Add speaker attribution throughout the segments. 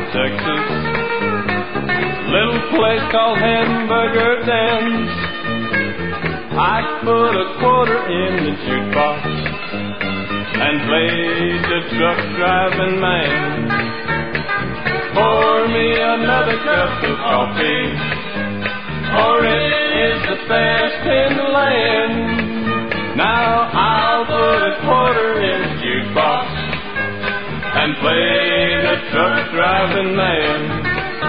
Speaker 1: Texas, little place called Hamburger Dance. I put a quarter in the jukebox and played the truck driving man. Pour me another cup of coffee, for it is the best in the land. Now I'll put a quarter in the jukebox and play the truck driving man.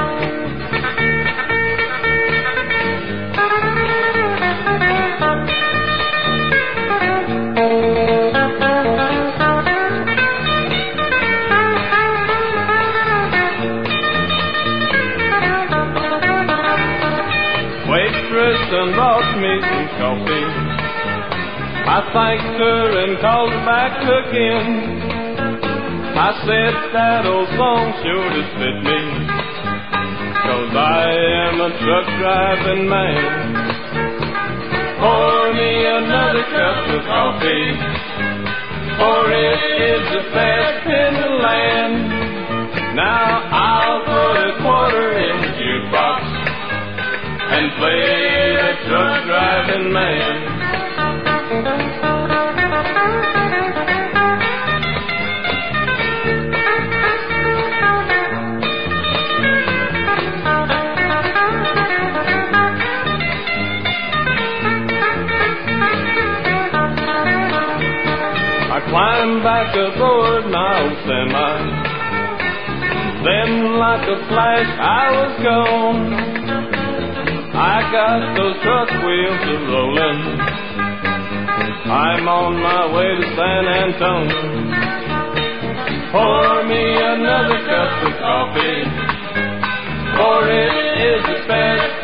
Speaker 1: Waitress and brought me some coffee. I thanked her and called her back again. I said that old song sure does fit me, 'cause I am a truck driving man. Pour me another cup of coffee, for it is the best in the land. Now I'll put a quarter in the jukebox and play the truck driving man. I climbed back aboard my old semi, then like a flash I was gone. I got those truck wheels a-rollin', I'm on my way to San Antonio. Pour me another cup of coffee, for it is the best